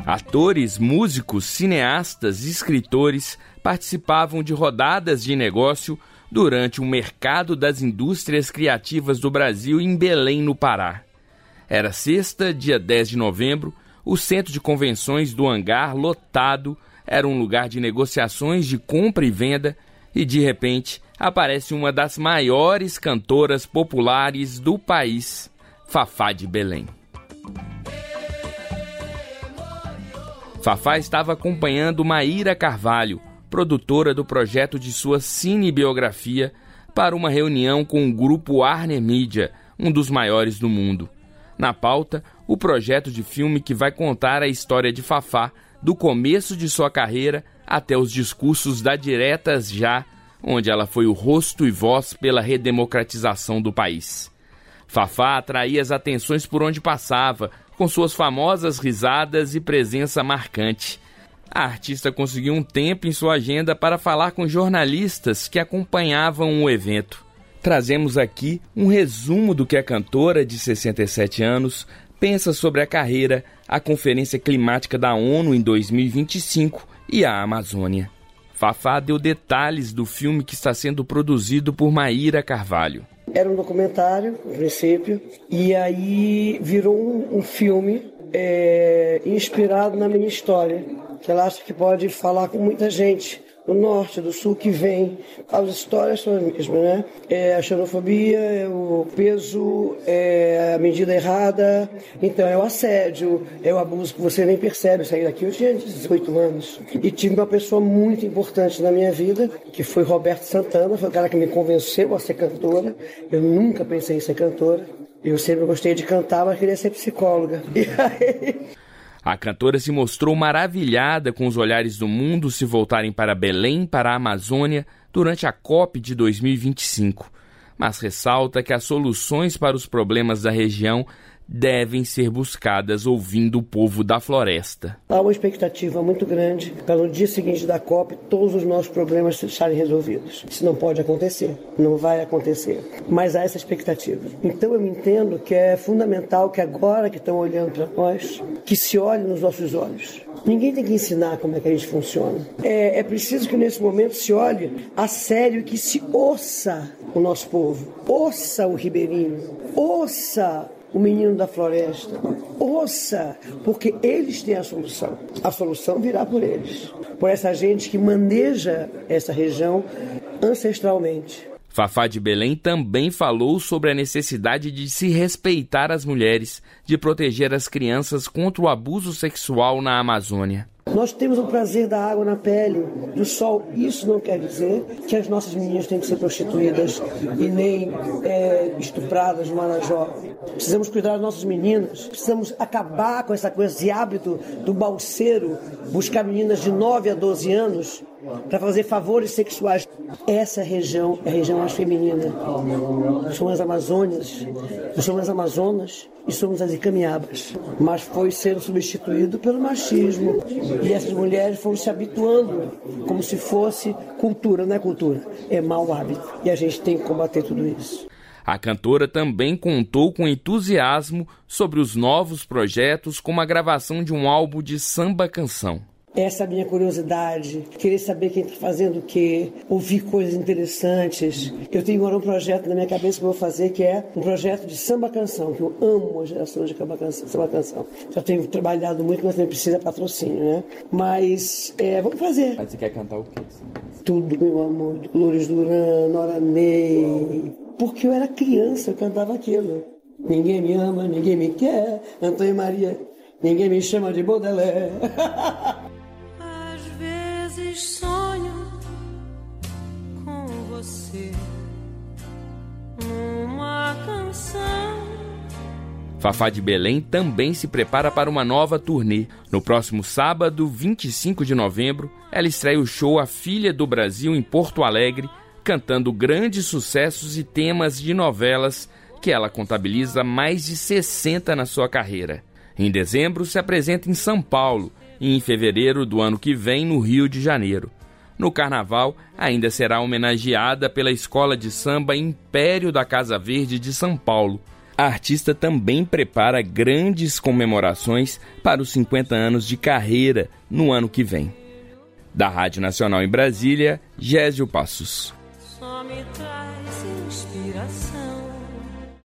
Atores, músicos, cineastas e escritores participavam de rodadas de negócio durante o Mercado das Indústrias Criativas do Brasil em Belém, no Pará. Era sexta, dia 10 de novembro, o centro de convenções do hangar lotado era um lugar de negociações de compra e venda e, de repente, aparece uma das maiores cantoras populares do país, Fafá de Belém. Fafá estava acompanhando Maíra Carvalho, produtora do projeto de sua cinebiografia, para uma reunião com o grupo Warner Media, um dos maiores do mundo. Na pauta, o projeto de filme que vai contar a história de Fafá, do começo de sua carreira até os discursos da Diretas Já, onde ela foi o rosto e voz pela redemocratização do país. Fafá atraía as atenções por onde passava, com suas famosas risadas e presença marcante. A artista conseguiu um tempo em sua agenda para falar com jornalistas que acompanhavam o evento. Trazemos aqui um resumo do que a cantora de 67 anos pensa sobre a carreira, a Conferência Climática da ONU em 2025 e a Amazônia. Fafá deu detalhes do filme que está sendo produzido por Maíra Carvalho. Era um documentário, no princípio, e aí virou um filme inspirado na minha história, que ela acha que pode falar com muita gente do norte, do sul, que vem. As histórias são as mesmas, né? A xenofobia, o peso, a medida errada, então é o assédio, é o abuso que você nem percebe. Eu saí daqui, eu tinha 18 anos. E tive uma pessoa muito importante na minha vida, que foi Roberto Santana, foi o cara que me convenceu a ser cantora. Eu nunca pensei em ser cantora. Eu sempre gostei de cantar, mas queria ser psicóloga. E aí... A cantora se mostrou maravilhada com os olhares do mundo se voltarem para Belém, para a Amazônia, durante a COP de 2025. Mas ressalta que as soluções para os problemas da região devem ser buscadas ouvindo o povo da floresta. Há uma expectativa muito grande para no dia seguinte da COP todos os nossos problemas estarem resolvidos. Isso não pode acontecer, não vai acontecer, mas há essa expectativa. Então eu entendo que é fundamental que agora que estão olhando para nós, que se olhe nos nossos olhos. Ninguém tem que ensinar como é que a gente funciona. É preciso que nesse momento se olhe a sério e que se ouça o nosso povo, ouça o ribeirinho, ouça o menino da floresta, ouça, porque eles têm a solução. A solução virá por eles, por essa gente que maneja essa região ancestralmente. Fafá de Belém também falou sobre a necessidade de se respeitar as mulheres, de proteger as crianças contra o abuso sexual na Amazônia. Nós temos o prazer da água na pele, do sol. Isso não quer dizer que as nossas meninas têm que ser prostituídas e nem estupradas no Marajó. Precisamos cuidar das nossas meninas, precisamos acabar com essa coisa, esse hábito do balseiro, buscar meninas de 9 a 12 anos para fazer favores sexuais. Essa região é a região mais feminina. Somos as Amazônias, somos as Amazonas e somos as Icamiabas. Mas foi sendo substituído pelo machismo. E essas mulheres foram se habituando como se fosse cultura, não é cultura, é mau hábito. E a gente tem que combater tudo isso. A cantora também contou com entusiasmo sobre os novos projetos, como a gravação de um álbum de samba-canção. Essa é a minha curiosidade, querer saber quem está fazendo o quê, ouvir coisas interessantes. Eu tenho agora um projeto na minha cabeça que eu vou fazer, que é um projeto de samba-canção, que eu amo a geração de samba-canção. Já tenho trabalhado muito, mas não precisa patrocínio, né? Mas vamos fazer. Mas você quer cantar o quê? Tudo, meu amor. Loures Duran, Nora Ney. Porque eu era criança, eu cantava aquilo. Ninguém me ama, ninguém me quer. Antônio Maria, ninguém me chama de Baudelaire. Às vezes sonho com você numa canção. Fafá de Belém também se prepara para uma nova turnê. No próximo sábado, 25 de novembro, ela estreia o show A Filha do Brasil em Porto Alegre, cantando grandes sucessos e temas de novelas que ela contabiliza mais de 60 na sua carreira. Em dezembro, se apresenta em São Paulo e em fevereiro do ano que vem no Rio de Janeiro. No Carnaval, ainda será homenageada pela Escola de Samba Império da Casa Verde de São Paulo, A artista também prepara grandes comemorações para os 50 anos de carreira no ano que vem. Da Rádio Nacional em Brasília, Gésio Passos. Só me traz inspiração.